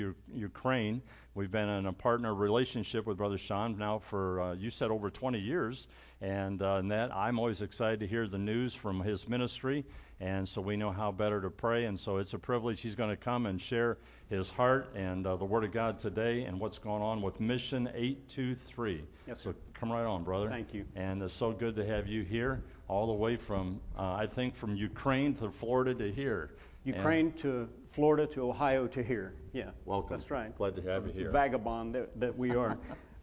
Ukraine. We've been in a partner relationship with Brother Sean now for, you said, over 20 years. And that I'm always excited to hear the news from his ministry. And so we know how better to pray. And so it's a privilege. He's going to come and share his heart and the Word of God today and what's going on with Mission 823. Yes, sir. So come right on, brother. Thank you. And it's so good to have you here, all the way from, I think, from Ukraine to Florida to here. Ukraine to Florida to Ohio to here. Yeah. Welcome. That's right. Glad to have you here. Vagabond that we are.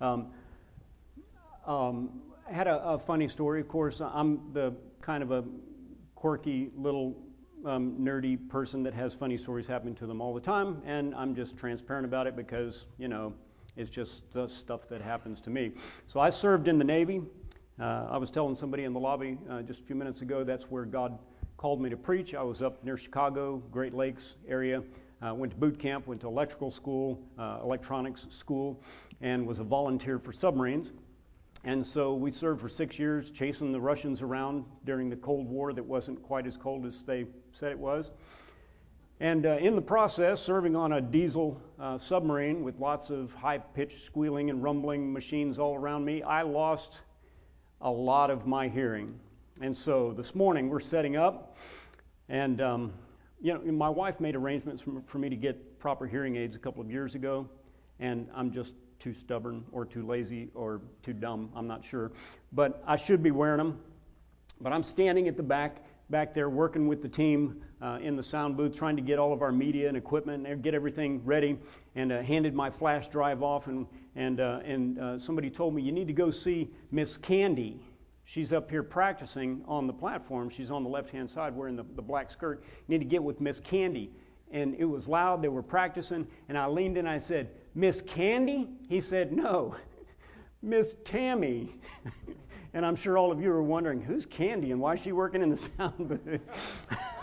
I had a funny story. Of course, I'm the kind of a quirky little nerdy person that has funny stories happening to them all the time, and I'm just transparent about it because, it's just the stuff that happens to me. So I served in the Navy. I was telling somebody in the lobby just a few minutes ago, that's where God called me to preach. I was up near Chicago, Great Lakes area. Went to boot camp, went to electrical school, electronics school, and was a volunteer for submarines. And so we served for 6 years chasing the Russians around during the Cold War that wasn't quite as cold as they said it was. And in the process, serving on a diesel submarine with lots of high-pitched squealing and rumbling machines all around me, I lost a lot of my hearing. And so this morning we're setting up, and my wife made arrangements for me to get proper hearing aids a couple of years ago, and I'm just too stubborn or too lazy or too dumb, I'm not sure. But I should be wearing them. But I'm standing at the back there working with the team in the sound booth, trying to get all of our media and equipment and get everything ready, and handed my flash drive off, and somebody told me, you need to go see Miss Candy. She's up here practicing on the platform. She's on the left-hand side wearing the black skirt. You need to get with Miss Candy. And it was loud. They were practicing. And I leaned in and I said, Miss Candy? He said, no, Miss Tammy. And I'm sure all of you are wondering, who's Candy and why is she working in the sound booth?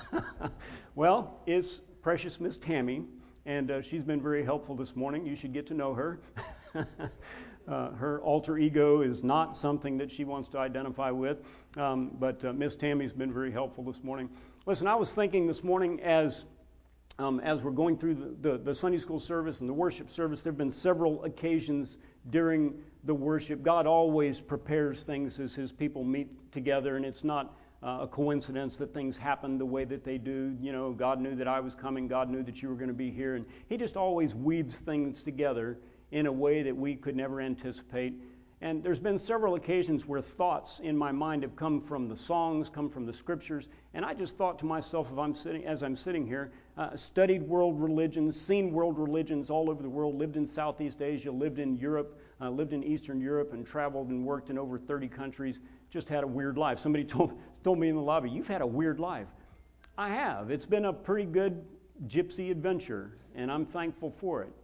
Well, it's precious Miss Tammy. And she's been very helpful this morning. You should get to know her. Her alter ego is not something that she wants to identify with, but Miss Tammy's been very helpful this morning. Listen, I was thinking this morning as we're going through the Sunday school service and the worship service, there have been several occasions during the worship. God always prepares things as His people meet together, and it's not a coincidence that things happen the way that they do. God knew that I was coming. God knew that you were going to be here, and He just always weaves things together in a way that we could never anticipate. And there's been several occasions where thoughts in my mind have come from the songs, come from the scriptures, and I just thought to myself, as I'm sitting here, studied world religions, seen world religions all over the world, lived in Southeast Asia, lived in Europe, lived in Eastern Europe, and traveled and worked in over 30 countries, just had a weird life. Somebody told me in the lobby, you've had a weird life. I have. It's been a pretty good gypsy adventure, and I'm thankful for it.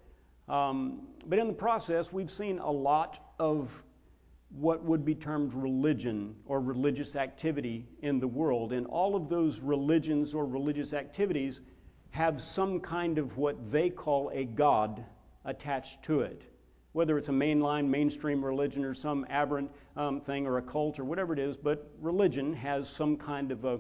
But in the process, we've seen a lot of what would be termed religion or religious activity in the world. And all of those religions or religious activities have some kind of what they call a god attached to it. Whether it's a mainstream religion or some aberrant thing or a cult or whatever it is, but religion has some kind of a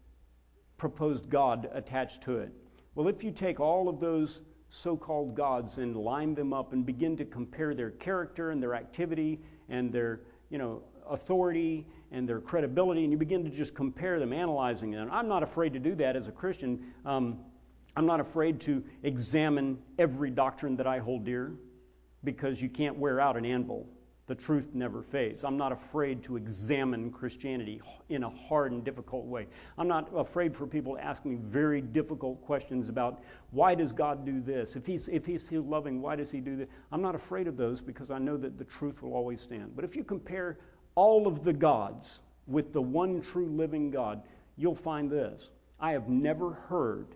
proposed god attached to it. Well, if you take all of those so-called gods and line them up and begin to compare their character and their activity and their authority and their credibility, and you begin to just compare them, analyzing them. I'm not afraid to do that as a Christian. I'm not afraid to examine every doctrine that I hold dear, because you can't wear out an anvil. The truth never fades. I'm not afraid to examine Christianity in a hard and difficult way. I'm not afraid for people to ask me very difficult questions about why does God do this? If he's loving, why does He do this? I'm not afraid of those because I know that the truth will always stand. But if you compare all of the gods with the one true living God, you'll find this. I have never heard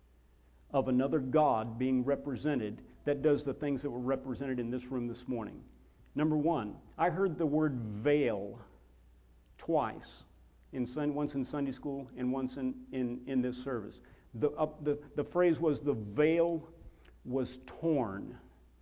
of another God being represented that does the things that were represented in this room this morning. Number one, I heard the word veil twice, once in Sunday school and once in this service. The phrase was the veil was torn.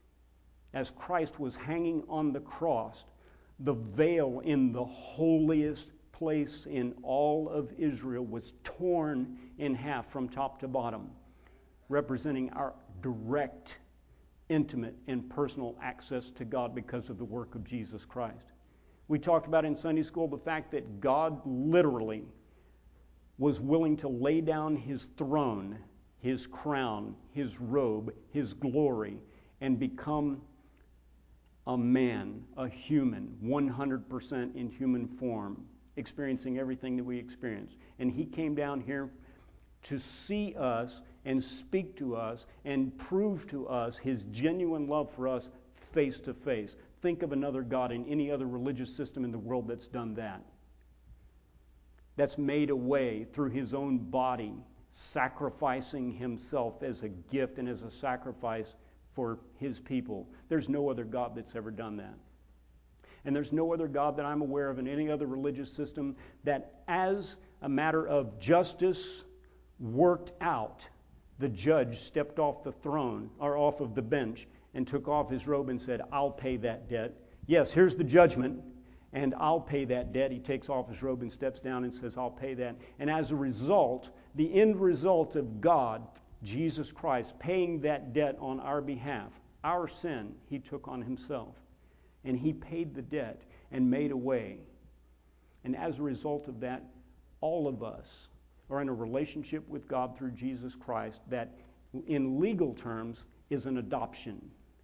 As Christ was hanging on the cross, the veil in the holiest place in all of Israel was torn in half from top to bottom, representing our direct intimate and personal access to God because of the work of Jesus Christ. We talked about in Sunday school the fact that God literally was willing to lay down his throne, his crown, his robe, his glory, and become a man, a human, 100% in human form, experiencing everything that we experience. And he came down here to see us and speak to us and prove to us his genuine love for us face to face. Think of another God in any other religious system in the world that's done that. That's made a way through his own body, sacrificing himself as a gift and as a sacrifice for his people. There's no other God that's ever done that. And there's no other God that I'm aware of in any other religious system that, as a matter of justice worked out, the judge stepped off the throne or off of the bench and took off his robe and said, I'll pay that debt. Yes, here's the judgment, and I'll pay that debt. He takes off his robe and steps down and says, I'll pay that. And as a result, the end result of God, Jesus Christ, paying that debt on our behalf, our sin, he took on himself. And he paid the debt and made a way. And as a result of that, all of us are in a relationship with God through Jesus Christ that, in legal terms, is an adoption.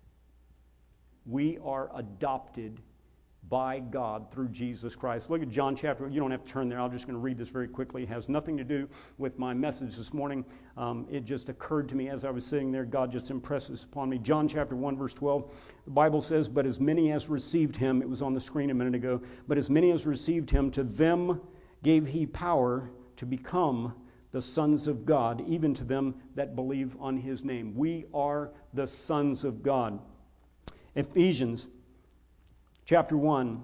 We are adopted by God through Jesus Christ. Look at John chapter, you don't have to turn there, I'm just going to read this very quickly. It has nothing to do with my message this morning. It just occurred to me as I was sitting there, God just impressed this upon me. John chapter 1 verse 12, the Bible says, but as many as received him, it was on the screen a minute ago, but as many as received him, to them gave he power to become the sons of God, even to them that believe on his name. We are the sons of God. Ephesians chapter 1,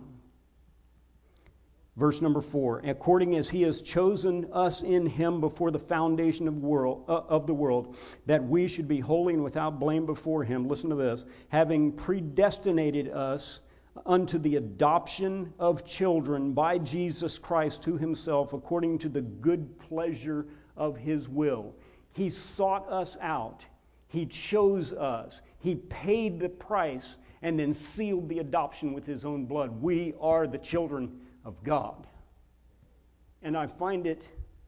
verse number 4. According as he has chosen us in him before the foundation of the world, that we should be holy and without blame before him. Listen to this. Having predestinated us unto the adoption of children by Jesus Christ to himself, according to the good pleasure of his will. He sought us out. He chose us. He paid the price and then sealed the adoption with his own blood. We are the children of God. And I find it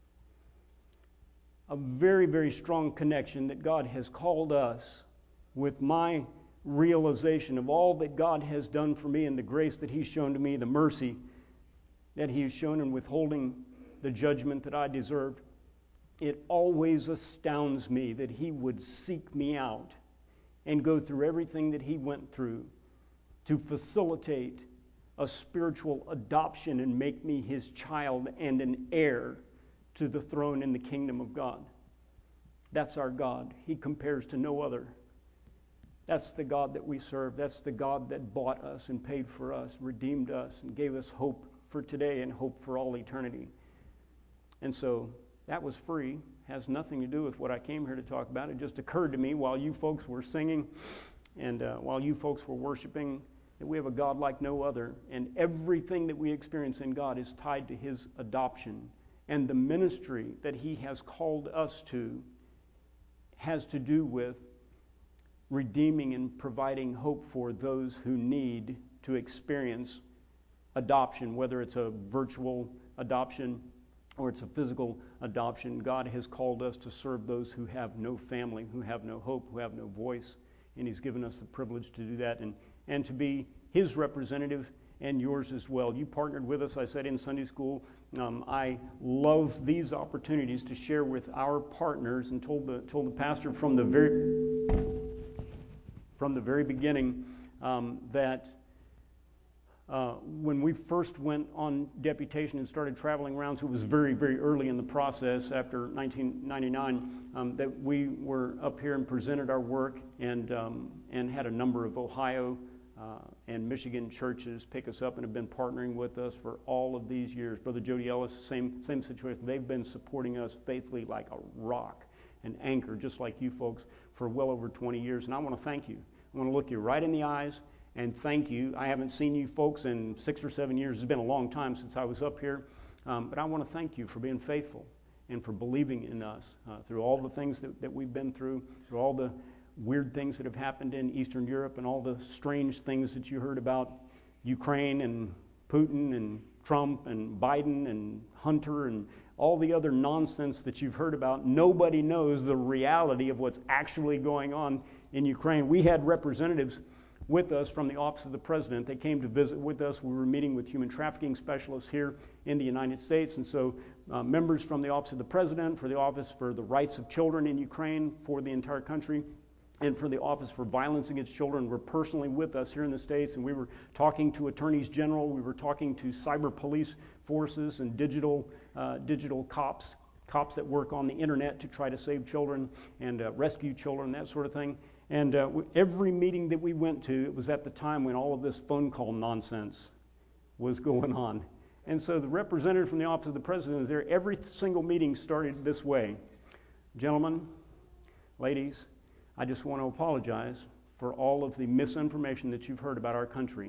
a very, very strong connection that God has called us, with my realization of all that God has done for me and the grace that he's shown to me, the mercy that he has shown in withholding the judgment that I deserved. It always astounds me that he would seek me out and go through everything that he went through to facilitate a spiritual adoption and make me his child and an heir to the throne in the kingdom of God. That's our God. He compares to no other. That's the God that we serve. That's the God that bought us and paid for us, redeemed us, and gave us hope for today and hope for all eternity. And so that was free. Has nothing to do with what I came here to talk about. It just occurred to me while you folks were singing and while you folks were worshiping that we have a God like no other. And everything that we experience in God is tied to his adoption. And the ministry that he has called us to has to do with redeeming and providing hope for those who need to experience adoption, whether it's a virtual adoption or it's a physical adoption. God has called us to serve those who have no family, who have no hope, who have no voice, and he's given us the privilege to do that and to be his representative and yours as well. You partnered with us, I said in Sunday school. I love these opportunities to share with our partners, and told the pastor from the very beginning that when we first went on deputation and started traveling around, so it was very, very early in the process after 1999, that we were up here and presented our work and had a number of Ohio and Michigan churches pick us up and have been partnering with us for all of these years. Brother Jody Ellis, same situation. They've been supporting us faithfully like a rock, an anchor, just like you folks, for well over 20 years. And I want to thank you. I want to look you right in the eyes and thank you. I haven't seen you folks in 6 or 7 years. It's been a long time since I was up here. But I want to thank you for being faithful and for believing in us through all the things that we've been through all the weird things that have happened in Eastern Europe and all the strange things that you heard about Ukraine and Putin and Trump and Biden and Hunter and all the other nonsense that you've heard about, nobody knows the reality of what's actually going on in Ukraine. We had representatives with us from the Office of the President. They came to visit with us. We were meeting with human trafficking specialists here in the United States. And so members from the Office of the President, for the Office for the Rights of Children in Ukraine, for the entire country, and for the Office for Violence Against Children were personally with us here in the States. And we were talking to attorneys general. We were talking to cyber police forces and digital cops that work on the internet to try to save children and rescue children, that sort of thing. And every meeting that we went to, it was at the time when all of this phone call nonsense was going on. And so the representative from the Office of the President is there. Every single meeting started this way. Gentlemen, ladies, I just want to apologize for all of the misinformation that you've heard about our country.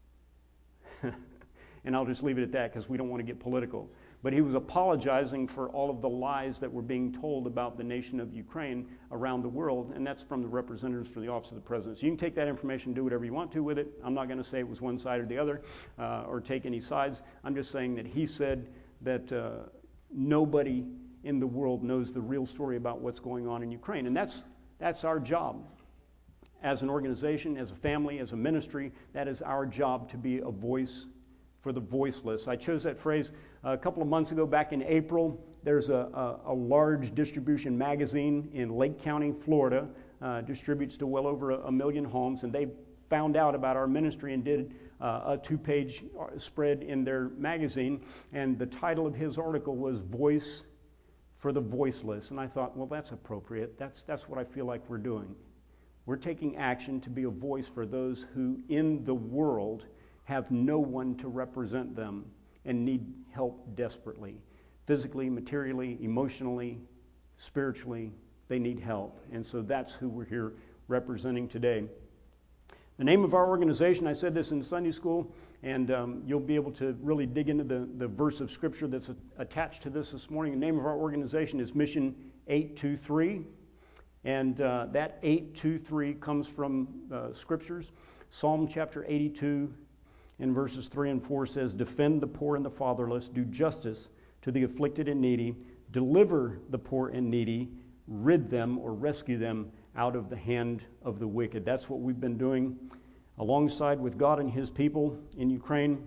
And I'll just leave it at that because we don't want to get political. But he was apologizing for all of the lies that were being told about the nation of Ukraine around the world, and that's from the representatives for the Office of the President. So you can take that information and do whatever you want to with it. I'm not going to say it was one side or the other or take any sides. I'm just saying that he said that nobody in the world knows the real story about what's going on in Ukraine, and that's our job. As an organization, as a family, as a ministry, that is our job to be a voice for the voiceless. I chose that phrase a couple of months ago, back in April. There's a large distribution magazine in Lake County, Florida, distributes to well over 1 million homes, and they found out about our ministry and did a 2-page spread in their magazine, and the title of his article was Voice for the Voiceless. And I thought, well, that's appropriate. That's what I feel like we're doing. We're taking action to be a voice for those who in the world have no one to represent them and need help desperately. Physically, materially, emotionally, spiritually, they need help. And so that's who we're here representing today. The name of our organization, I said this in Sunday school, and you'll be able to really dig into the verse of Scripture that's attached to this morning. The name of our organization is Mission 823, and that 823 comes from Scriptures. Psalm chapter 82 in verses 3 and 4 says, "Defend the poor and the fatherless, do justice to the afflicted and needy, deliver the poor and needy, rid them or rescue them out of the hand of the wicked." That's what we've been doing alongside with God and His people in Ukraine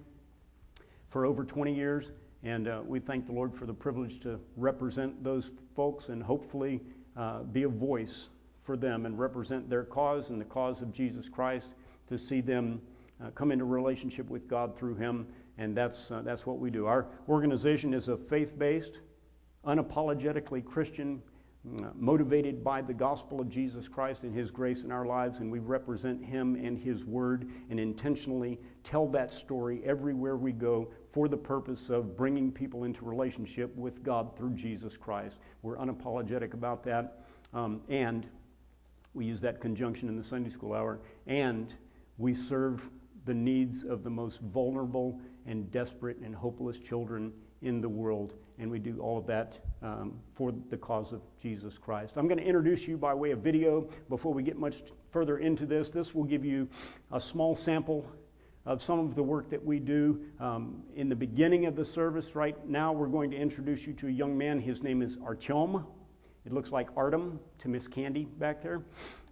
for over 20 years. And we thank the Lord for the privilege to represent those folks and hopefully be a voice for them and represent their cause and the cause of Jesus Christ, to see them come into relationship with God through Him. And that's what we do. Our organization is a faith-based, unapologetically Christian, motivated by the gospel of Jesus Christ and His grace in our lives, and we represent Him and His Word and intentionally tell that story everywhere we go for the purpose of bringing people into relationship with God through Jesus Christ. We're unapologetic about that, and we use that conjunction in the Sunday school hour, and we serve the needs of the most vulnerable and desperate and hopeless children in the world, and we do all of that for the cause of Jesus Christ. I'm going to introduce you by way of video before we get much further into this. This will give you a small sample of some of the work that we do. In the beginning of the service right now, we're going to introduce you to a young man. His name is Artyom. It looks like Artem to Miss Candy back there.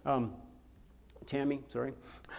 Tammy, sorry.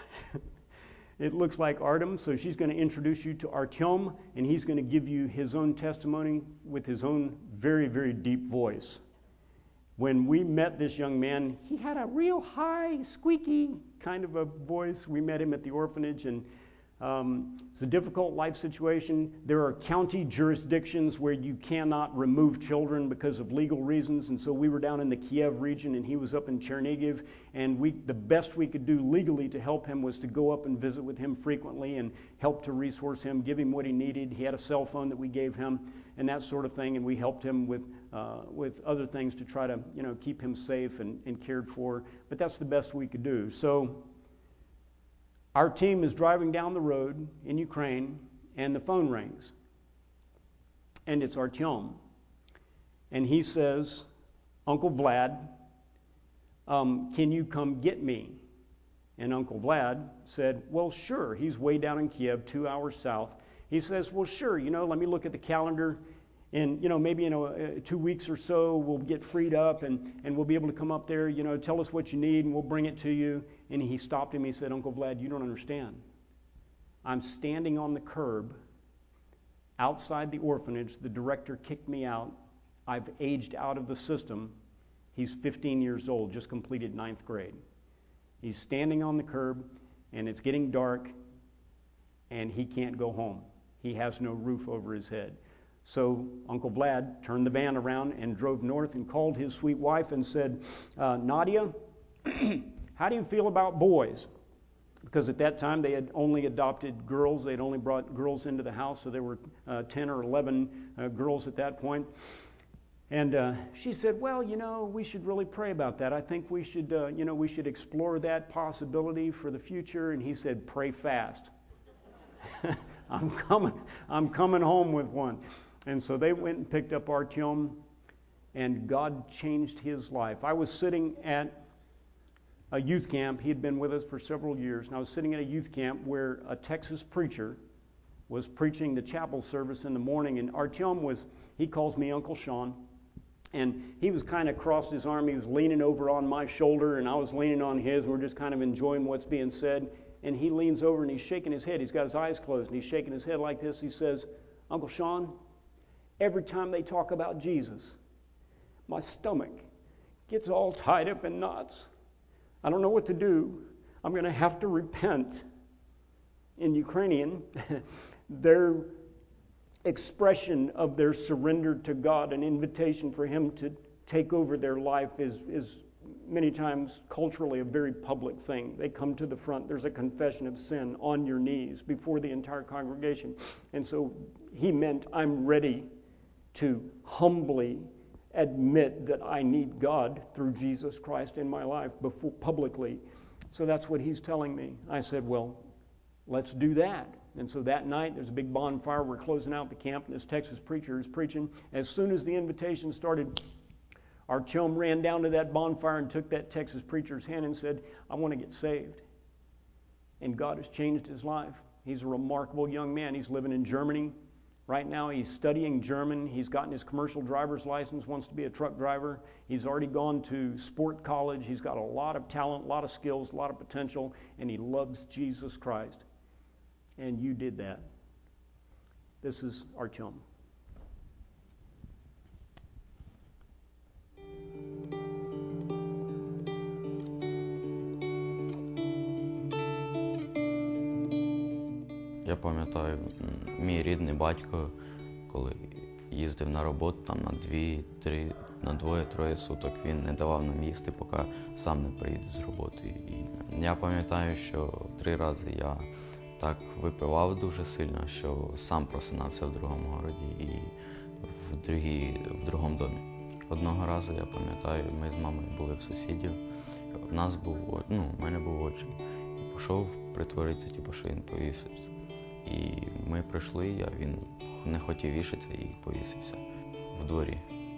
It looks like Artem, so she's going to introduce you to Artyom, and he's going to give you his own testimony with his own very, very deep voice. When we met this young man, he had a real high, squeaky kind of a voice. We met him at the orphanage, and it's a difficult life situation. There are county jurisdictions where you cannot remove children because of legal reasons, and so we were down in the Kiev region, and he was up in Chernihiv, and the best we could do legally to help him was to go up and visit with him frequently and help to resource him, give him what he needed. He had a cell phone that we gave him and that sort of thing, and we helped him with other things to try to keep him safe and cared for, but that's the best we could do. So our team is driving down the road in Ukraine, and the phone rings. And it's Artyom. And he says, "Uncle Vlad, Can you come get me? And Uncle Vlad said, well, sure. He's way down in Kiev, 2 hours south. He says, well, sure, let me look at the calendar. And, maybe in 2 weeks or so, we'll get freed up and we'll be able to come up there. Tell us what you need and we'll bring it to you. And he stopped him. He said, Uncle Vlad, you don't understand. I'm standing on the curb outside the orphanage. The director kicked me out. I've aged out of the system. He's 15 years old, just completed 9th grade. He's standing on the curb, and it's getting dark, and he can't go home. He has no roof over his head. So Uncle Vlad turned the van around and drove north and called his sweet wife and said, Nadia, how do you feel about boys? Because at that time they had only adopted girls. They'd only brought girls into the house, so there were 10 or 11 girls at that point. And she said, well, we should really pray about that. I think we should, we should explore that possibility for the future. And he said, pray fast. I'm coming home with one. And so they went and picked up Artyom, and God changed his life. I was sitting at a youth camp. He had been with us for several years. And I was sitting at a youth camp where a Texas preacher was preaching the chapel service in the morning. And Artyom he calls me Uncle Sean. And he was kind of crossed his arm. He was leaning over on my shoulder, and I was leaning on his. We're just kind of enjoying what's being said. And he leans over, and he's shaking his head. He's got his eyes closed, and he's shaking his head like this. He says, Uncle Sean, every time they talk about Jesus, my stomach gets all tied up in knots. I don't know what to do. I'm going to have to repent. In Ukrainian, their expression of their surrender to God, an invitation for Him to take over their life is many times culturally a very public thing. They come to the front. There's a confession of sin on your knees before the entire congregation. And so he meant, I'm ready to humbly admit that I need God through Jesus Christ in my life publicly. So that's what he's telling me. I said, well, let's do that. And so that night, there's a big bonfire. We're closing out the camp, and this Texas preacher is preaching. As soon as the invitation started, Artyom ran down to that bonfire and took that Texas preacher's hand and said, I want to get saved. And God has changed his life. He's a remarkable young man. He's living in Germany. Right now, he's studying German. He's gotten his commercial driver's license, wants to be a truck driver. He's already gone to sport college. He's got a lot of talent, a lot of skills, a lot of potential, and he loves Jesus Christ. And you did that. This is Artyom. Я пам'ятаю, мій рідний батько, коли їздив на роботу там на двоє-троє суток, він не давав нам їсти, поки сам не приїде з роботи. І я пам'ятаю, що 3 рази я так випивав дуже сильно, що сам просинався в другому городі і в другому домі. Одного разу, я пам'ятаю, ми з мамою були в сусідів, в мене був отчим, і пішов притворитися, що він повісився. І ми прийшли, а він не хотів вішатися і повісився в дворі.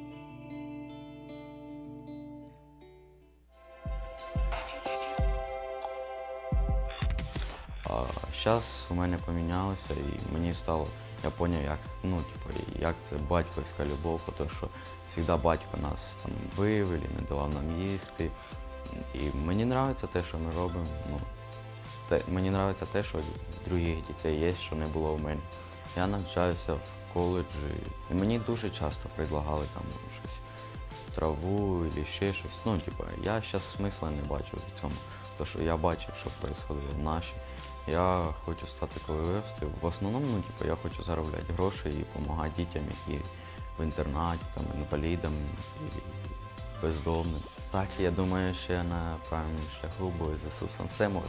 А зараз у мене помінялося і мені стало, я зрозумів, як це батьківська любов, тому що завжди батько нас там вивели, не давав нам їсти. І мені подобається те, що ми робимо. Мені подобається те, що в других дітей є, що не було в мене. Я навчаюся в коледжі, і мені дуже часто предлагали там щось, траву або ще щось. Я зараз смисла не бачу в цьому, тому що я бачив, що відбувалося в нашій. Я хочу стати, коли виросту, в основному, я хочу заробляти гроші і допомагати дітям, які в інтернаті, там, інвалідам і бездомним. Так, я думаю, що я на правильному шляху, бо з Ісусом все можна.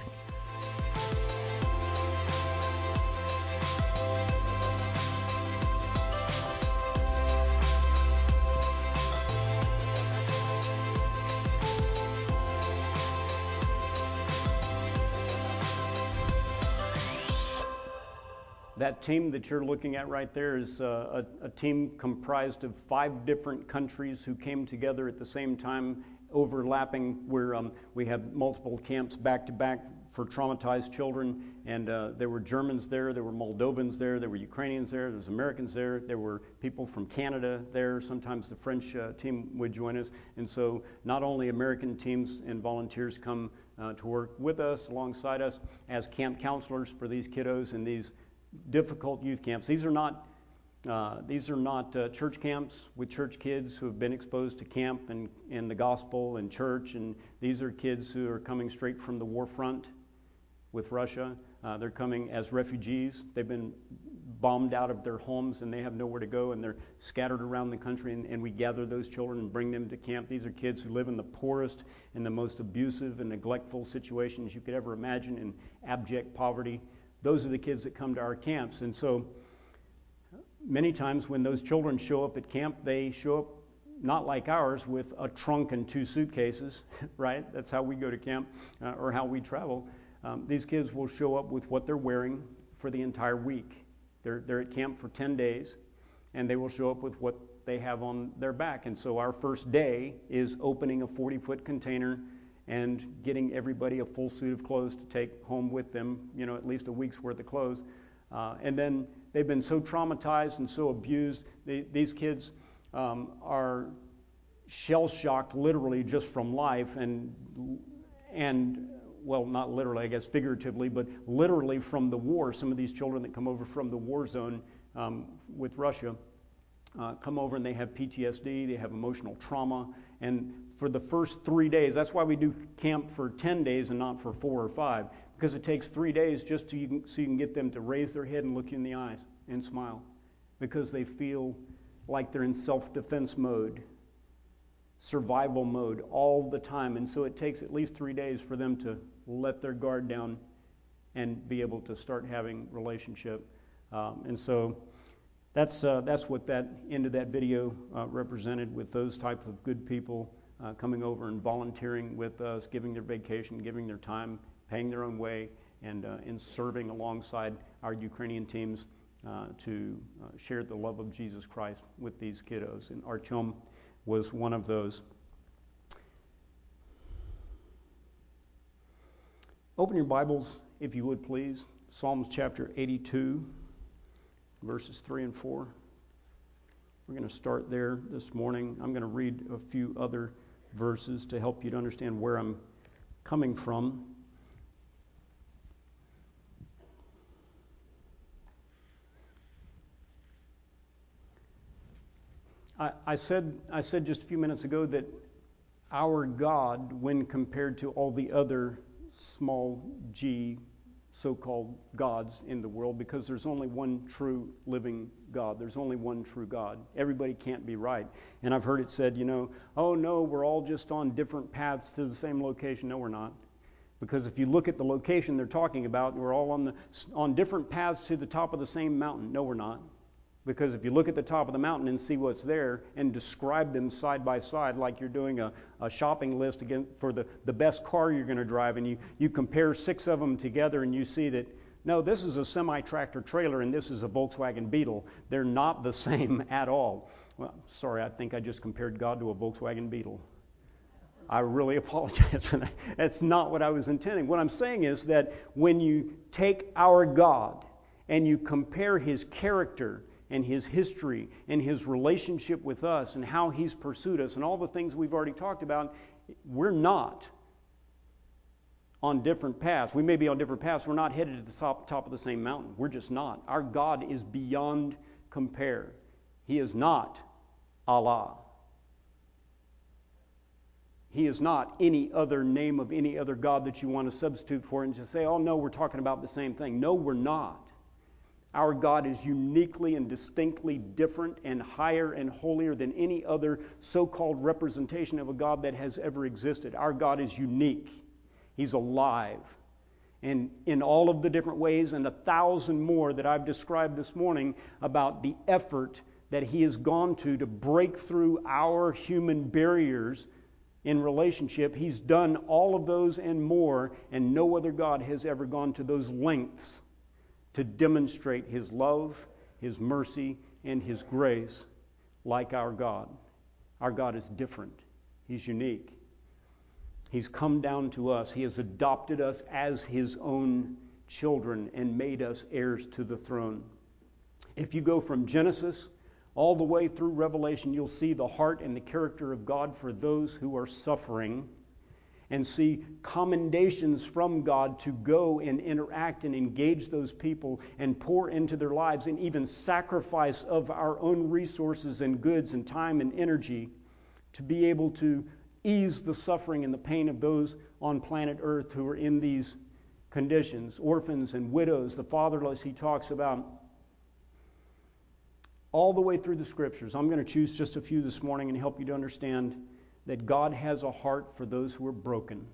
That team that you're looking at right there is a team comprised of 5 different countries who came together at the same time overlapping where we have multiple camps back to back for traumatized children, and there were Germans there were Moldovans there were Ukrainians there was Americans there were people from Canada there. Sometimes the French team would join us, and so not only American teams and volunteers come to work with us, alongside us, as camp counselors for these kiddos in these difficult youth camps. These are not church camps with church kids who have been exposed to camp and the gospel and church, and these are kids who are coming straight from the war front with Russia. They're coming as refugees. They've been bombed out of their homes and they have nowhere to go, and they're scattered around the country, and we gather those children and bring them to camp. These are kids who live in the poorest and the most abusive and neglectful situations you could ever imagine, in abject poverty. Those are the kids that come to our camps. And so many times when those children show up at camp, they show up not like ours with a trunk and 2 suitcases, right? That's how we go to camp, or how we travel. These kids will show up with what they're wearing for the entire week. They're at camp for 10 days, and they will show up with what they have on their back. And so our first day is opening a 40-foot container and getting everybody a full suit of clothes to take home with them, at least a week's worth of clothes. And then they've been so traumatized and so abused. These kids are shell-shocked literally just from life, and well, not literally, I guess figuratively, but literally from the war. Some of these children that come over from the war zone with Russia come over and they have PTSD, they have emotional trauma, and for the first 3 days, that's why we do camp for 10 days and not for 4 or 5, because it takes 3 days just so you can get them to raise their head and look you in the eyes and smile, because they feel like they're in self-defense mode, survival mode all the time. And so it takes at least 3 days for them to let their guard down and be able to start having relationship. And so that's what that end of that video represented, with those type of good people coming over and volunteering with us, giving their vacation, giving their time, paying their own way, and serving alongside our Ukrainian teams to share the love of Jesus Christ with these kiddos. And Artyom was one of those. Open your Bibles, if you would please. Psalms chapter 82, verses 3 and 4. We're going to start there this morning. I'm going to read a few other verses to help you to understand where I'm coming from. I said just a few minutes ago that our God, when compared to all the other small g so-called gods in the world, because there's only one true living God. There's only one true God. Everybody can't be right. And I've heard it said, oh no, we're all just on different paths to the same location. No, we're not. Because if you look at the location they're talking about, we're all on different paths to the top of the same mountain. No, we're not. Because if you look at the top of the mountain and see what's there and describe them side by side like you're doing a shopping list again for the best car you're going to drive, and you compare 6 of them together and you see that, no, this is a semi-tractor trailer and this is a Volkswagen Beetle. They're not the same at all. Well, sorry, I think I just compared God to a Volkswagen Beetle. I really apologize for that. That's not what I was intending. What I'm saying is that when you take our God and you compare His character and His history and His relationship with us and how He's pursued us and all the things we've already talked about, we're not on different paths. We may be on different paths. We're not headed to the top of the same mountain. We're just not. Our God is beyond compare. He is not Allah. He is not any other name of any other God that you want to substitute for and just say, oh no, we're talking about the same thing. No, we're not. Our God is uniquely and distinctly different and higher and holier than any other so-called representation of a God that has ever existed. Our God is unique. He's alive. And in all of the different ways, and 1,000 more that I've described this morning about the effort that He has gone to break through our human barriers in relationship, He's done all of those and more, and no other God has ever gone to those lengths to demonstrate His love, His mercy, and His grace like our God. Our God is different. He's unique. He's come down to us. He has adopted us as His own children and made us heirs to the throne. If you go from Genesis all the way through Revelation, you'll see the heart and the character of God for those who are suffering, and see commendations from God to go and interact and engage those people and pour into their lives, and even sacrifice of our own resources and goods and time and energy to be able to ease the suffering and the pain of those on planet Earth who are in these conditions. Orphans and widows, the fatherless he talks about. All the way through the Scriptures. I'm going to choose just a few this morning and help you to understand that God has a heart for those who are broken.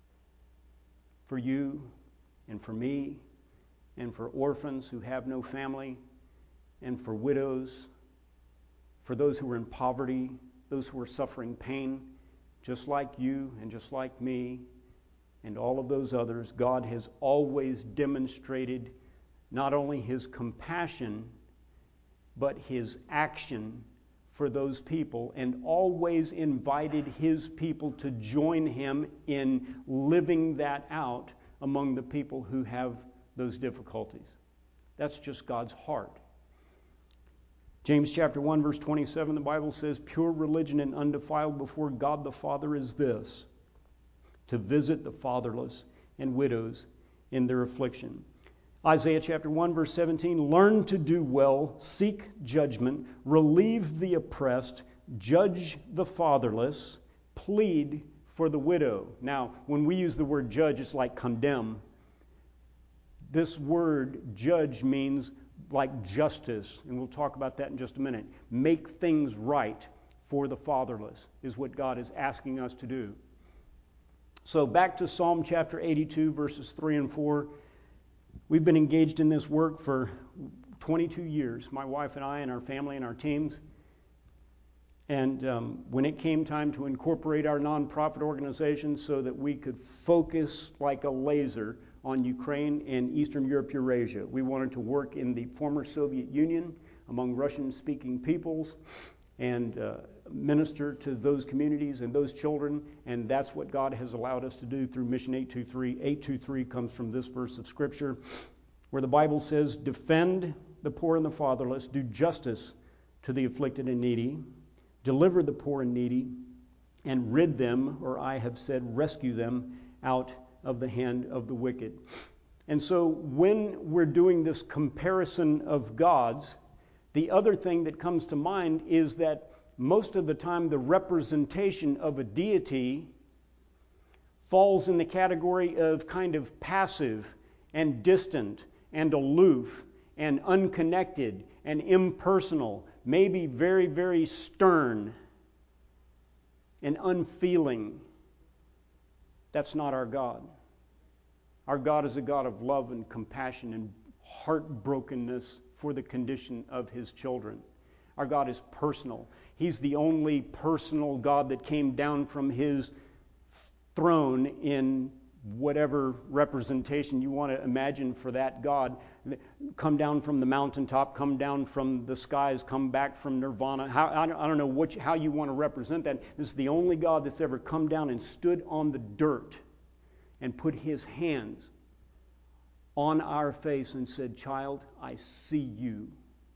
For you and for me and for orphans who have no family and for widows, for those who are in poverty, those who are suffering pain, just like you and just like me and all of those others. God has always demonstrated not only His compassion but His action for those people, and always invited His people to join Him in living that out among the people who have those difficulties. That's just God's heart. James chapter 1 verse 27, the Bible says, "Pure religion and undefiled before God the Father is this, to visit the fatherless and widows in their affliction." Isaiah chapter 1 verse 17, "Learn to do well, seek judgment, relieve the oppressed, judge the fatherless, plead for the widow." Now, when we use the word judge, it's like condemn. This word judge means like justice, and we'll talk about that in just a minute. Make things right for the fatherless is what God is asking us to do. So back to Psalm chapter 82 verses 3 and 4. We've been engaged in this work for 22 years, my wife and I and our family and our teams. And when it came time to incorporate our nonprofit organization so that we could focus like a laser on Ukraine and Eastern Europe, Eurasia, we wanted to work in the former Soviet Union among Russian-speaking peoples and minister to those communities and those children, and that's what God has allowed us to do through Mission 823. 823 comes from this verse of Scripture where the Bible says, "Defend the poor and the fatherless, do justice to the afflicted and needy, deliver the poor and needy, and rid them," or I have said, rescue them out of the hand of the wicked. And so when we're doing this comparison of gods, the other thing that comes to mind is that most of the time the representation of a deity falls in the category of kind of passive and distant and aloof and unconnected and impersonal, maybe very, very stern and unfeeling. That's not our God. Our God is a God of love and compassion and heartbrokenness for the condition of His children. Our God is personal. He's the only personal God that came down from His throne in whatever representation you want to imagine for that God. Come down from the mountaintop, come down from the skies, come back from nirvana. I don't know how you want to represent that. This is the only God that's ever come down and stood on the dirt and put His hands on our face and said, "Child, I see you.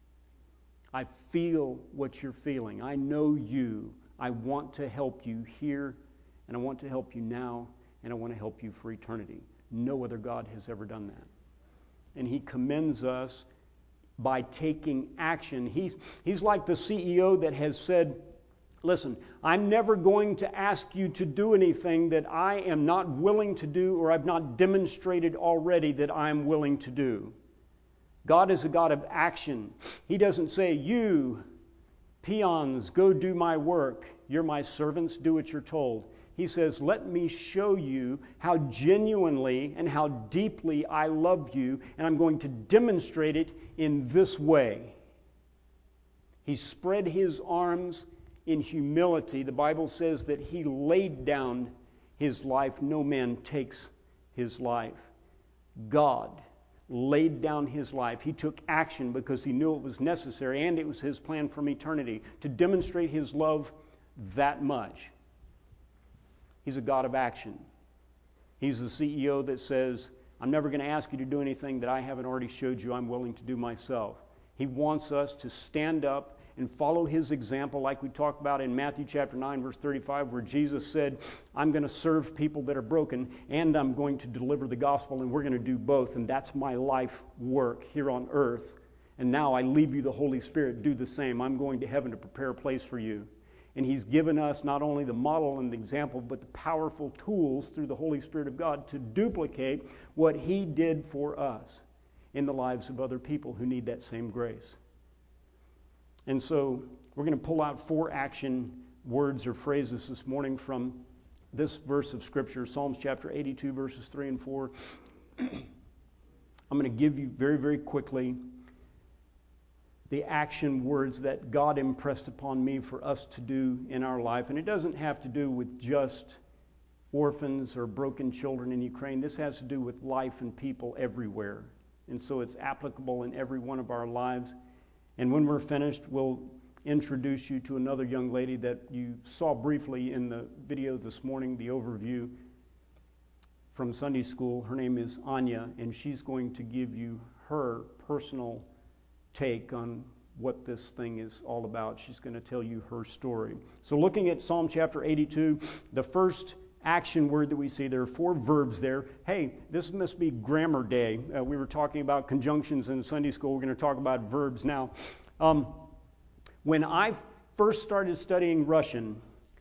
I feel what you're feeling. I know you. I want to help you here, and I want to help you now, and I want to help you for eternity." No other God has ever done that. And He commends us by taking action. He's like the CEO that has said, "Listen, I'm never going to ask you to do anything that I am not willing to do or I've not demonstrated already that I'm willing to do." God is a God of action. He doesn't say, "You peons, go do my work. You're my servants, do what you're told." He says, "Let me show you how genuinely and how deeply I love you, and I'm going to demonstrate it in this way." He spread His arms in humility. The Bible says that He laid down His life. No man takes His life. God laid down His life. He took action because He knew it was necessary, and it was His plan from eternity to demonstrate His love that much. He's a God of action. He's the CEO that says, I'm never going to ask you to do anything that I haven't already showed you I'm willing to do myself. He wants us to stand up and follow His example, like we talked about in Matthew chapter 9, verse 35, where Jesus said, I'm going to serve people that are broken, and I'm going to deliver the gospel, and we're going to do both, and that's my life work here on earth. And now I leave you the Holy Spirit. Do the same. I'm going to heaven to prepare a place for you. And He's given us not only the model and the example, but the powerful tools through the Holy Spirit of God to duplicate what He did for us in the lives of other people who need that same grace. And so we're going to pull out 4 action words or phrases this morning from this verse of Scripture, Psalms chapter 82, verses 3 and 4. I'm going to give you very, very quickly the action words that God impressed upon me for us to do in our life. And it doesn't have to do with just orphans or broken children in Ukraine. This has to do with life and people everywhere. And so it's applicable in every one of our lives. And when we're finished, we'll introduce you to another young lady that you saw briefly in the video this morning, the overview from Sunday school. Her name is Anya, and she's going to give you her personal take on what this thing is all about. She's going to tell you her story. So looking at Psalm chapter 82, the first action word that we see, there are 4 verbs there. Hey, this must be grammar day. We were talking about conjunctions in Sunday school. We're going to talk about verbs now. When I first started studying Russian,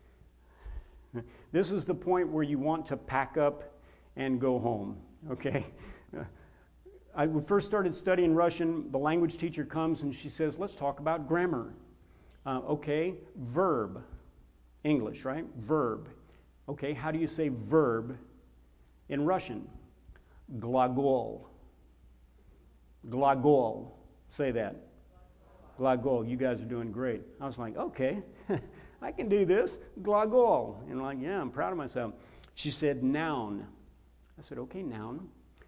this is the point where you want to pack up and go home, okay? I first started studying Russian. The language teacher comes and she says, let's talk about grammar. Okay, verb. English, right? Verb. Okay, how do you say verb in Russian? Glagol. Glagol. Say that. Glagol. You guys are doing great. I was like, okay, I can do this. Glagol. And I'm like, yeah, I'm proud of myself. She said noun. I said, okay, noun.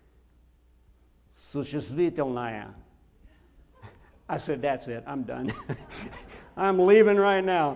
Существительное. I said, that's it. I'm done. I'm leaving right now.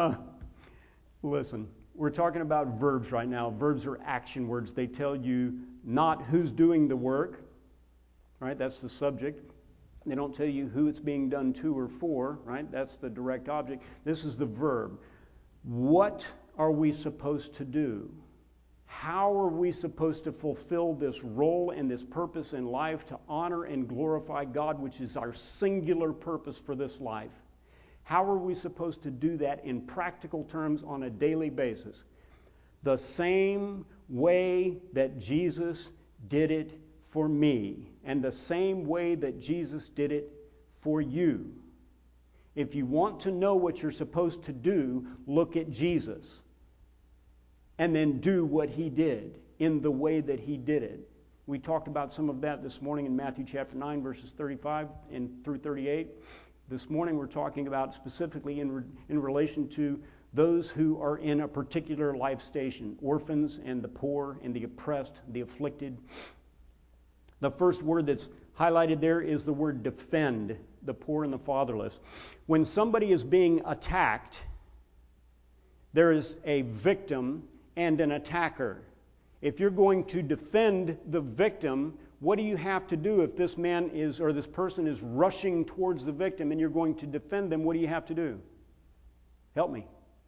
Listen, we're talking about verbs right now. Verbs are action words. They tell you not who's doing the work, right? That's the subject. They don't tell you who it's being done to or for, right? That's the direct object. This is the verb. What are we supposed to do? How are we supposed to fulfill this role and this purpose in life to honor and glorify God, which is our singular purpose for this life? How are we supposed to do that in practical terms on a daily basis? The same way that Jesus did it for me, and the same way that Jesus did it for you. If you want to know what you're supposed to do, look at Jesus. And then do what He did in the way that He did it. We talked about some of that this morning in Matthew chapter 9, verses 35 and through 38. This morning we're talking about specifically in relation to those who are in a particular life station, orphans and the poor and the oppressed, the afflicted. The first word that's highlighted there is the word defend, the poor and the fatherless. When somebody is being attacked, there is a victim and an attacker. If you're going to defend the victim, what do you have to do if this man is or this person is rushing towards the victim and you're going to defend them? What do you have to do? Help me.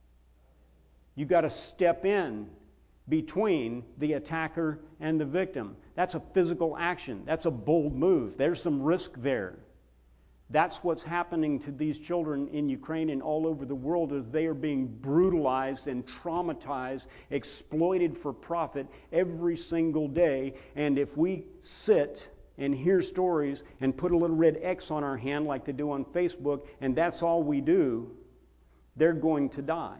You got to step in between the attacker and the victim. That's a physical action. That's a bold move. There's some risk there. That's what's happening to these children in Ukraine and all over the world as they are being brutalized and traumatized, exploited for profit every single day. And if we sit and hear stories and put a little red X on our hand like they do on Facebook, and that's all we do, they're going to die.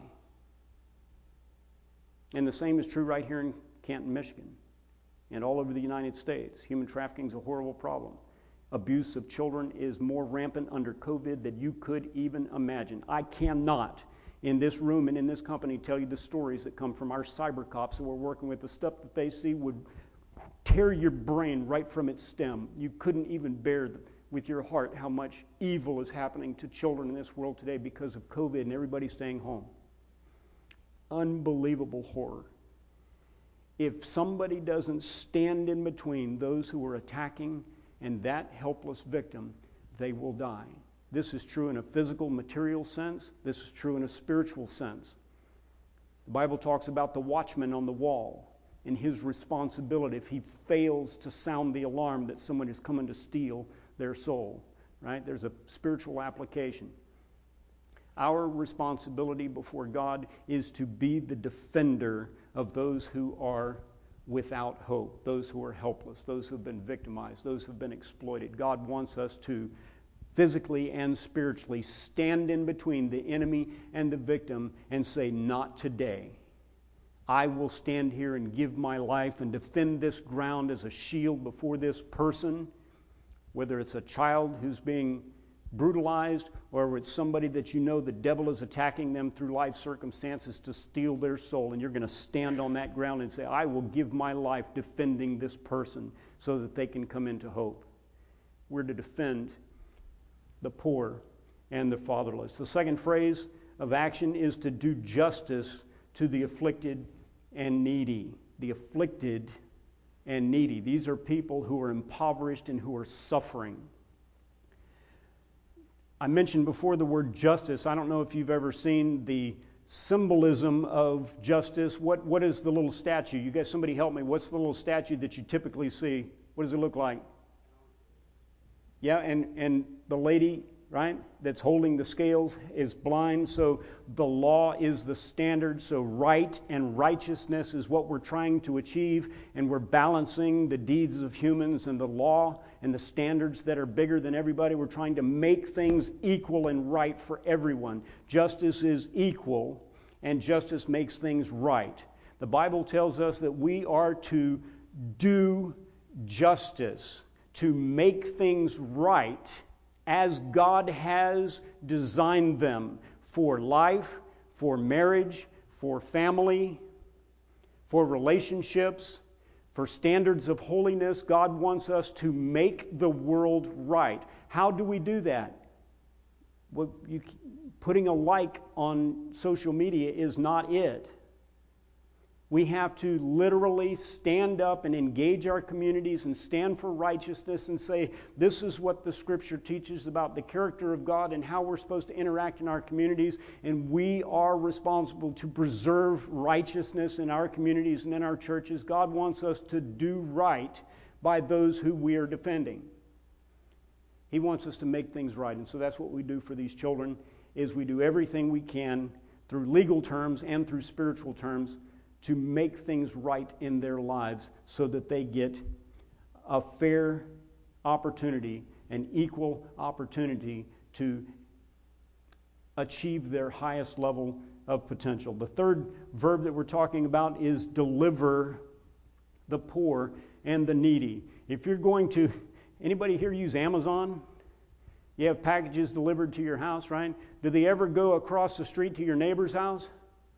And the same is true right here in Canton, Michigan, and all over the United States. Human trafficking is a horrible problem. Abuse of children is more rampant under COVID than you could even imagine. I cannot, in this room and in this company, tell you the stories that come from our cyber cops that we're working with. The stuff that they see would tear your brain right from its stem. You couldn't even bear with your heart how much evil is happening to children in this world today because of COVID and everybody staying home. Unbelievable horror. If somebody doesn't stand in between those who are attacking and that helpless victim, they will die. This is true in a physical, material sense. This is true in a spiritual sense. The Bible talks about the watchman on the wall and his responsibility if he fails to sound the alarm that someone is coming to steal their soul. Right? There's a spiritual application. Our responsibility before God is to be the defender of those who are without hope, those who are helpless, those who have been victimized, those who have been exploited. God wants us to physically and spiritually stand in between the enemy and the victim and say, not today. I will stand here and give my life and defend this ground as a shield before this person, whether it's a child who's being brutalized or it's somebody that you know the devil is attacking them through life circumstances to steal their soul, and you're going to stand on that ground and say, I will give my life defending this person so that they can come into hope. We're to defend the poor and the fatherless. The second phrase of action is to do justice to the afflicted and needy. The afflicted and needy. These are people who are impoverished and who are suffering. I mentioned before the word justice. I don't know if you've ever seen the symbolism of justice. What is the little statue? You guys, somebody help me. What's the little statue that you typically see? What does it look like? Yeah, and the lady, right, that's holding the scales is blind. So the law is the standard. So right and righteousness is what we're trying to achieve. And we're balancing the deeds of humans and the law and the standards that are bigger than everybody. We're trying to make things equal and right for everyone. Justice is equal, and justice makes things right. The Bible tells us that we are to do justice, to make things right as God has designed them for life, for marriage, for family, for relationships, for standards of holiness. God wants us to make the world right. How do we do that? Well, putting a like on social media is not it. We have to literally stand up and engage our communities and stand for righteousness and say, this is what the Scripture teaches about the character of God and how we're supposed to interact in our communities. And we are responsible to preserve righteousness in our communities and in our churches. God wants us to do right by those who we are defending. He wants us to make things right. And so that's what we do for these children, is we do everything we can through legal terms and through spiritual terms to make things right in their lives so that they get a fair opportunity, an equal opportunity to achieve their highest level of potential. The third verb that we're talking about is deliver the poor and the needy. If you're going to, anybody here use Amazon? You have packages delivered to your house, right? Do they ever go across the street to your neighbor's house?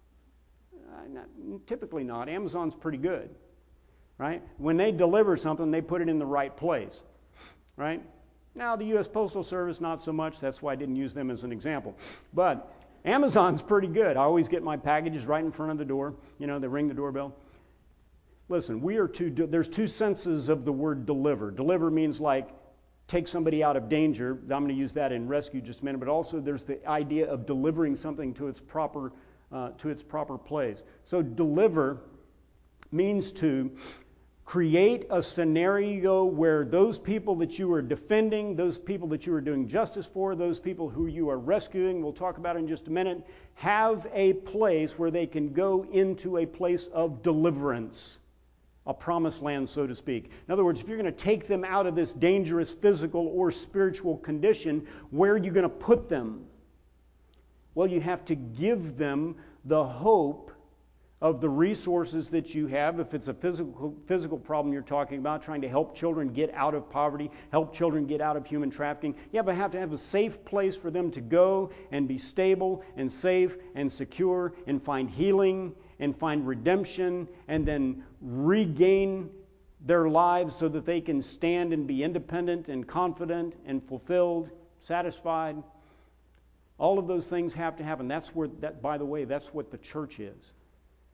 Typically not. Amazon's pretty good, right? When they deliver something, they put it in the right place, right? Now, the U.S. Postal Service, not so much. That's why I didn't use them as an example. But Amazon's pretty good. I always get my packages right in front of the door. You know, they ring the doorbell. Listen, there's two senses of the word deliver. Deliver means like take somebody out of danger. I'm going to use that in rescue just a minute. But also there's the idea of delivering something to its proper place. So deliver means to create a scenario where those people that you are defending, those people that you are doing justice for, those people who you are rescuing, we'll talk about in just a minute, have a place where they can go into a place of deliverance, a promised land, so to speak. In other words, if you're going to take them out of this dangerous physical or spiritual condition, where are you going to put them? Well, you have to give them the hope of the resources that you have. If it's a physical problem you're talking about, trying to help children get out of poverty, help children get out of human trafficking, you have to have a safe place for them to go and be stable and safe and secure and find healing and find redemption and then regain their lives so that they can stand and be independent and confident and fulfilled, satisfied. All of those things have to happen. By the way, that's what the church is.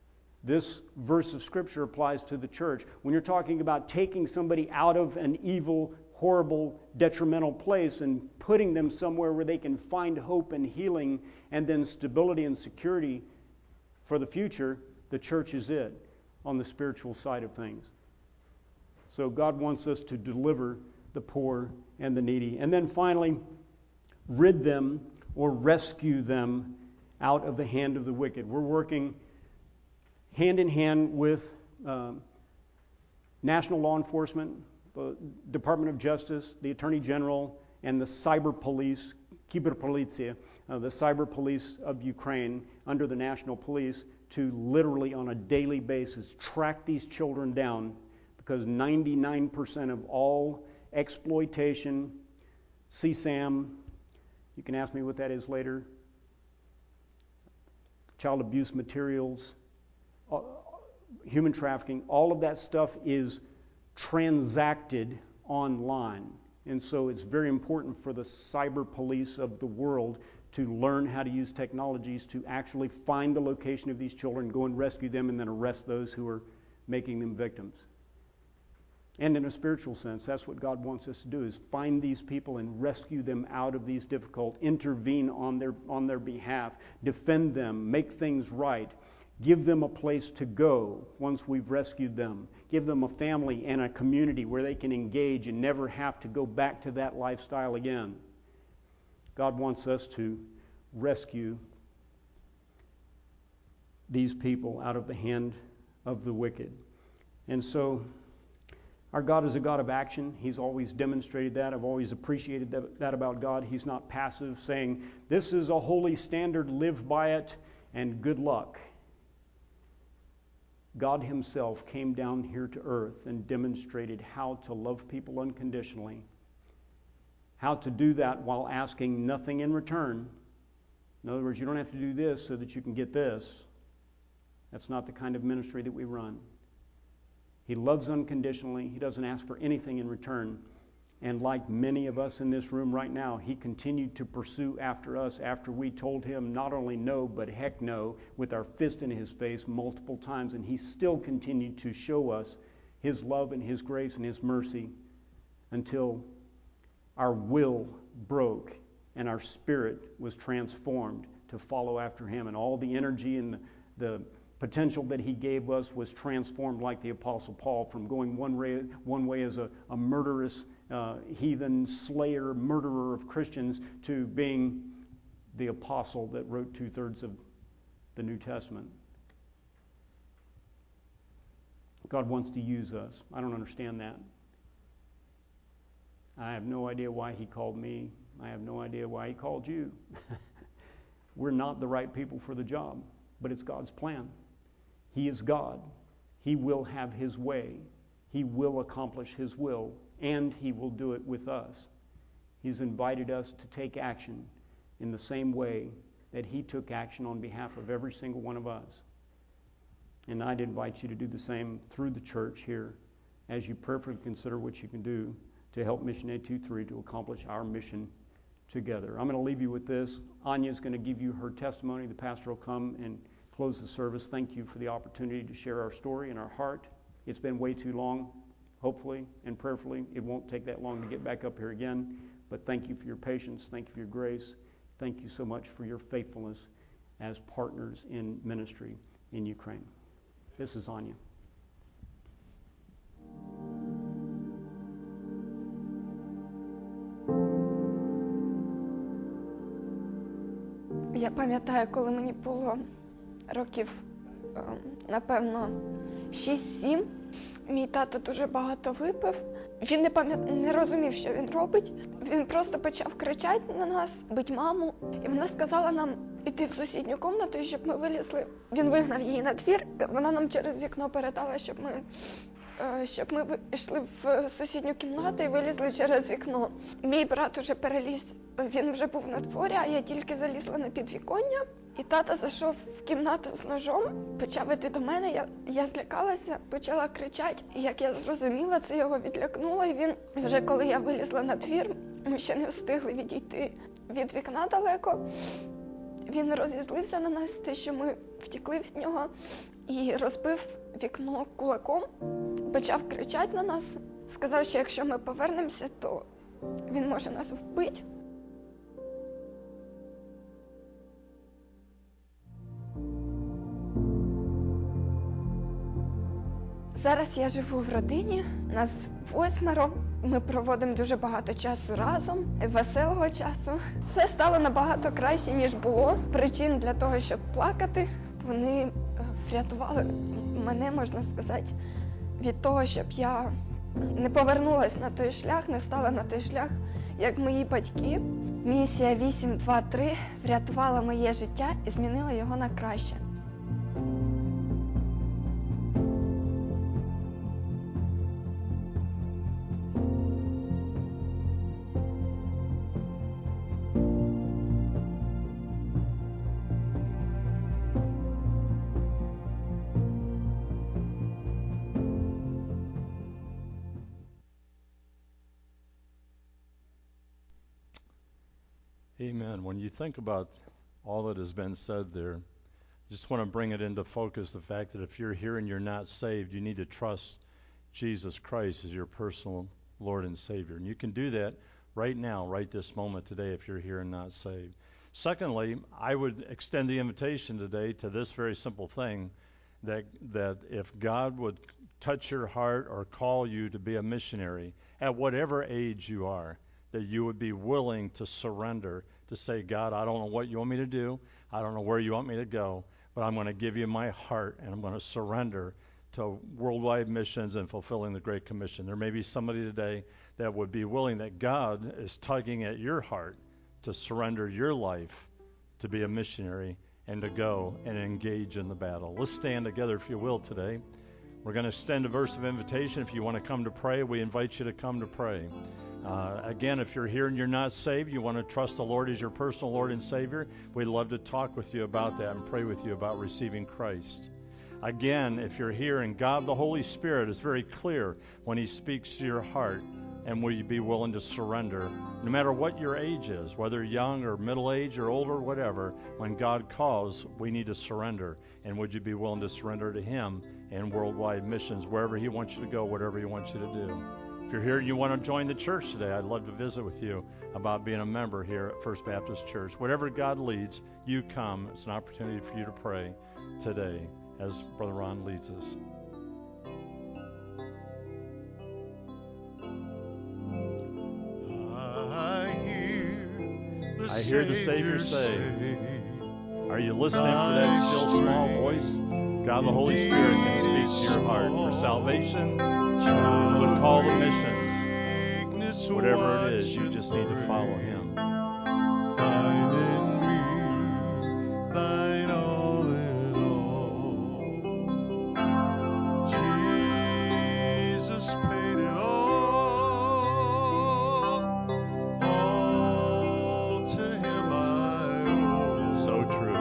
This verse of Scripture applies to the church. When you're talking about taking somebody out of an evil, horrible, detrimental place and putting them somewhere where they can find hope and healing and then stability and security for the future, the church is it on the spiritual side of things. So God wants us to deliver the poor and the needy. And then finally, rid them or rescue them out of the hand of the wicked. We're working hand in hand with national law enforcement, the Department of Justice, the Attorney General, and the cyber police, Kyberpolizia, the cyber police of Ukraine under the national police, to literally on a daily basis track these children down, because 99% of all exploitation, CSAM, you can ask me what that is later, child abuse materials, human trafficking, all of that stuff is transacted online. And so it's very important for the cyber police of the world to learn how to use technologies to actually find the location of these children, go and rescue them, and then arrest those who are making them victims. And in a spiritual sense, that's what God wants us to do, is find these people and rescue them out of these difficult, intervene on their behalf, defend them, make things right, give them a place to go once we've rescued them, give them a family and a community where they can engage and never have to go back to that lifestyle again. God wants us to rescue these people out of the hand of the wicked. And so our God is a God of action. He's always demonstrated that. I've always appreciated that about God. He's not passive, saying, this is a holy standard, live by it, and good luck. God himself came down here to earth and demonstrated how to love people unconditionally, how to do that while asking nothing in return. In other words, you don't have to do this so that you can get this. That's not the kind of ministry that we run. He loves unconditionally. He doesn't ask for anything in return. And like many of us in this room right now, he continued to pursue after us after we told him not only no, but heck no, with our fist in his face multiple times. And he still continued to show us his love and his grace and his mercy until our will broke and our spirit was transformed to follow after him. And all the energy and the potential that he gave us was transformed, like the Apostle Paul, from going one way as a murderous, heathen, slayer, murderer of Christians, to being the apostle that wrote 2/3 of the New Testament. God wants to use us. I don't understand that. I have no idea why he called me. I have no idea why he called you. We're not the right people for the job, but it's God's plan. He is God. He will have his way. He will accomplish his will, and he will do it with us. He's invited us to take action in the same way that he took action on behalf of every single one of us. And I'd invite you to do the same through the church here as you prayerfully consider what you can do to help Mission 823 to accomplish our mission together. I'm going to leave you with this. Anya's going to give you her testimony. The pastor will come and close the service. Thank you for the opportunity to share our story and our heart. It's been way too long. Hopefully and prayerfully, it won't take that long to get back up here again. But thank you for your patience. Thank you for your grace. Thank you so much for your faithfulness as partners in ministry in Ukraine. This is Anya. Я пам'ятаю, коли мені було років, напевно, 6-7, мій тато дуже багато випив. Він не розумів, що він робить. Він просто почав кричати на нас, бить маму. І вона сказала нам іти в сусідню кімнату, щоб ми вилізли. Він вигнав її на двір. Вона нам через вікно передала, щоб ми йшли в сусідню кімнату і вилізли через вікно. Мій брат уже переліз, він вже був на дворі, а я тільки залізла на підвіконня. І тато зайшов в кімнату з ножом, почав іти до мене, я злякалася, почала кричати. І як я зрозуміла, це його відлякнуло. І він, вже коли я вилізла на двір, ми ще не встигли відійти від вікна далеко. Він розізлився на нас, те, що ми втекли від нього. і розбив вікно кулаком, почав кричати на нас, сказав, що якщо ми повернемося, то він може нас вбити. Зараз я живу в родині, нас 8, ми проводимо дуже багато часу разом, веселого часу. Все стало набагато краще, ніж було. Причин для того, щоб плакати, вони врятували мене, можна сказати, від того, щоб я не повернулася на той шлях, не стала на той шлях, як мої батьки. Місія 8.2.3 врятувала моє життя і змінила його на краще. Amen. When you think about all that has been said there, just want to bring it into focus the fact that if you're here and you're not saved, you need to trust Jesus Christ as your personal Lord and Savior. And you can do that right now, right this moment today, if you're here and not saved. Secondly, I would extend the invitation today to this very simple thing, that if God would touch your heart or call you to be a missionary at whatever age you are, that you would be willing to surrender, to say, God, I don't know what you want me to do. I don't know where you want me to go, but I'm going to give you my heart, and I'm going to surrender to worldwide missions and fulfilling the Great Commission. There may be somebody today that would be willing, that God is tugging at your heart to surrender your life to be a missionary and to go and engage in the battle. Let's stand together, if you will, today. We're going to extend a verse of invitation. If you want to come to pray, we invite you to come to pray. Again, if you're here and you're not saved, you want to trust the Lord as your personal Lord and Savior, we'd love to talk with you about that and pray with you about receiving Christ. Again, if you're here and God the Holy Spirit is very clear when He speaks to your heart, and will you be willing to surrender, no matter what your age is, whether young or middle age or older, whatever, when God calls, we need to surrender. And would you be willing to surrender to Him in worldwide missions, wherever He wants you to go, whatever He wants you to do? If you're here and you want to join the church today, I'd love to visit with you about being a member here at First Baptist Church. Whatever God leads, you come. It's an opportunity for you to pray today as Brother Ron leads us. I hear the Savior say, are you listening for that still small voice? God the Holy Spirit can speak to your heart for salvation, for the call to missions. Whatever it is, you just need to follow Him. Find in me thine all in all. Jesus paid it all to Him I owe. So true.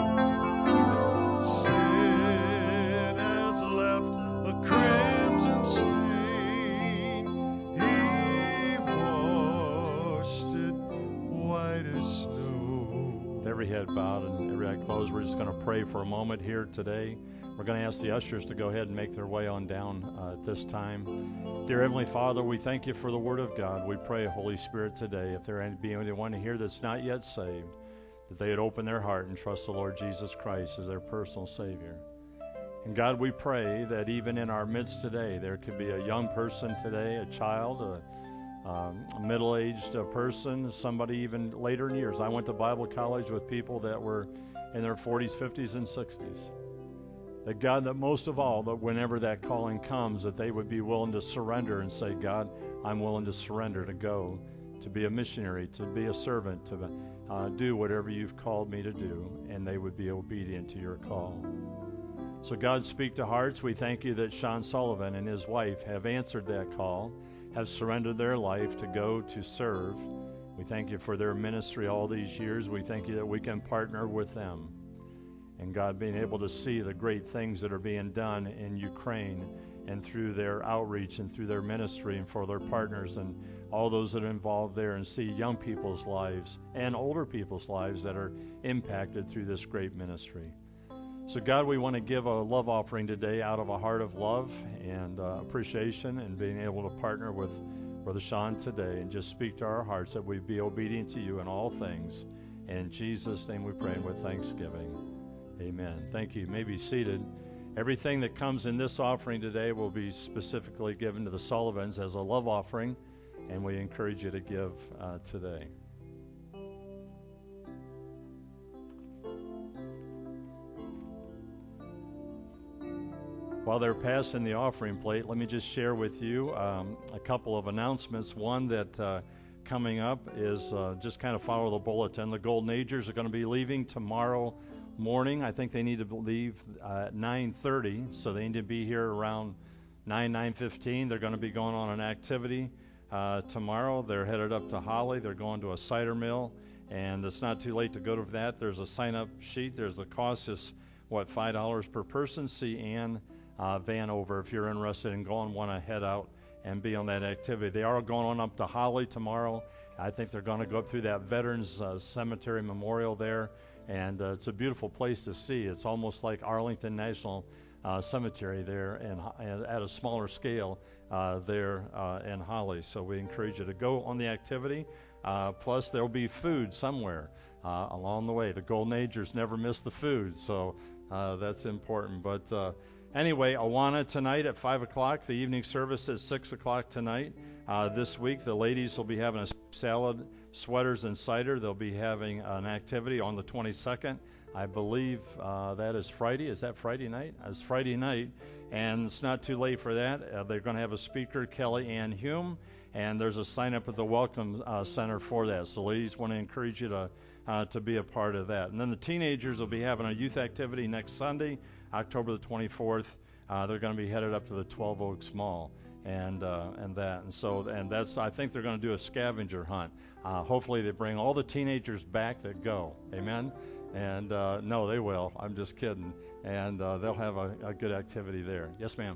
Sin has left a crimson stain. He washed it white as snow. With every head bowed and every eye closed, we're just going to pray for a moment here today. We're going to ask the ushers to go ahead and make their way on down at this time. Dear Heavenly Father, we thank you for the Word of God. We pray, Holy Spirit, today, if there be anyone here that's not yet saved, that they would open their heart and trust the Lord Jesus Christ as their personal Savior. And God, we pray that even in our midst today, there could be a young person today, a child, a middle-aged person, somebody even later in years. I went to Bible college with people that were in their 40s, 50s, and 60s. That God, that most of all, that whenever that calling comes, that they would be willing to surrender and say, God, I'm willing to surrender to go, to be a missionary, to be a servant, to do whatever you've called me to do, and they would be obedient to your call. So God, speak to hearts. We thank you that Sean Sullivan and his wife have answered that call, have surrendered their life to go to serve. We thank you for their ministry all these years. We thank you that we can partner with them. And God, being able to see the great things that are being done in Ukraine and through their outreach and through their ministry and for their partners and all those that are involved there, and see young people's lives and older people's lives that are impacted through this great ministry. So, God, we want to give a love offering today out of a heart of love and appreciation and being able to partner with Brother Sean today and just speak to our hearts that we be obedient to you in all things. In Jesus' name we pray and with thanksgiving. Amen. Thank you. You may be seated. Everything that comes in this offering today will be specifically given to the Sullivans as a love offering, and we encourage you to give today. While they're passing the offering plate, let me just share with you a couple of announcements. One that coming up is just kind of follow the bulletin. The Golden Agers are going to be leaving tomorrow morning. I think they need to leave at 9:30, so they need to be here around 9:15. They're going to be going on an activity tomorrow. They're headed up to Holly. They're going to a cider mill, and it's not too late to go to that. There's a sign-up sheet. There's the cost is $5 per person. See Ann Vanover if you're interested in going, want to head out and be on that activity. They are going on up to Holly tomorrow. I think they're going to go up through that Veterans Cemetery Memorial there, and it's a beautiful place to see. It's almost like Arlington National Cemetery there, and at a smaller scale there in Holly. So we encourage you to go on the activity. Plus, there'll be food somewhere along the way. The Golden Agers never miss the food, so that's important. But anyway, Awana tonight at 5 o'clock. The evening service at 6 o'clock tonight. This week, the ladies will be having a salad, sweaters, and cider. They'll be having an activity on the 22nd. I believe that is Friday. Is that Friday night? It's Friday night, and it's not too late for that. They're going to have a speaker, Kelly Ann Hume, and there's a sign-up at the Welcome Center for that. So ladies, want to encourage you to be a part of that. And then the teenagers will be having a youth activity next Sunday, October the 24th. They're going to be headed up to the 12 Oaks Mall and that's I think they're going to do a scavenger hunt. Hopefully they bring all the teenagers back that go. Amen. And no, they will. I'm just kidding. And they'll have a good activity there. Yes, ma'am.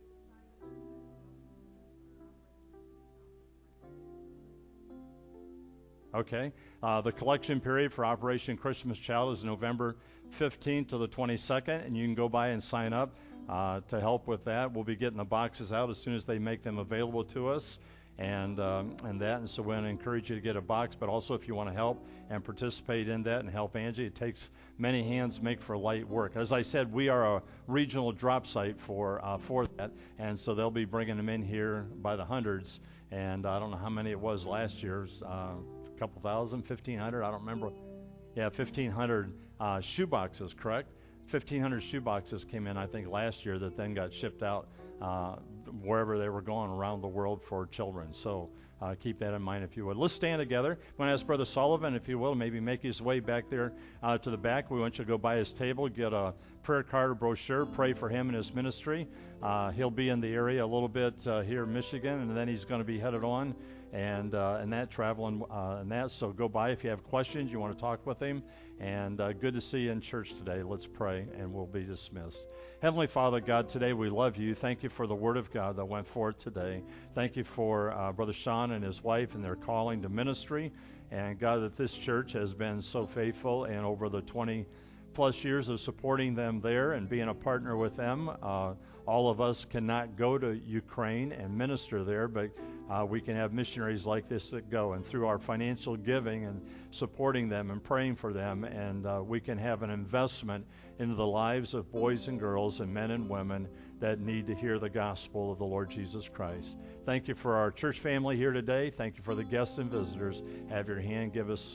Okay. The collection period for Operation Christmas Child is November 15th to the 22nd, and you can go by and sign up to help with that. We'll be getting the boxes out as soon as they make them available to us, and so we're going to encourage you to get a box. But also, if you want to help and participate in that and help Angie, it takes many hands make for light work. As I said, we are a regional drop site for that, and so they'll be bringing them in here by the hundreds. And I don't know how many it was last year. A couple thousand, 1,500, I don't remember. Yeah, 1,500 shoe boxes, correct? 1,500 shoe boxes came in, I think, last year that then got shipped out wherever they were going around the world for children. So keep that in mind if you would. Let's stand together. I'm going to ask Brother Sullivan, if you will, maybe make his way back there to the back. We want you to go by his table, get a prayer card or brochure, pray for him and his ministry. He'll be in the area a little bit here in Michigan, and then he's going to be headed on and that traveling and that. So go by if you have questions, you want to talk with him. And good to see you in church today. Let's pray, and we'll be dismissed. Heavenly Father, God, today we love you. Thank you for the word of God that went forth today. Thank you for Brother Sean and his wife and their calling to ministry. And God, that this church has been so faithful, and over the 20 plus years of supporting them there and being a partner with them. All of us cannot go to Ukraine and minister there, but we can have missionaries like this that go. And through our financial giving and supporting them and praying for them, and we can have an investment into the lives of boys and girls and men and women that need to hear the gospel of the Lord Jesus Christ. Thank you for our church family here today. Thank you for the guests and visitors. Have your hand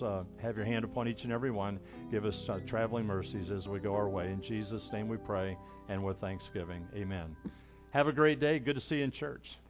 upon each and every one. Give us traveling mercies as we go our way. In Jesus' name we pray, and with thanksgiving. Amen. Have a great day. Good to see you in church.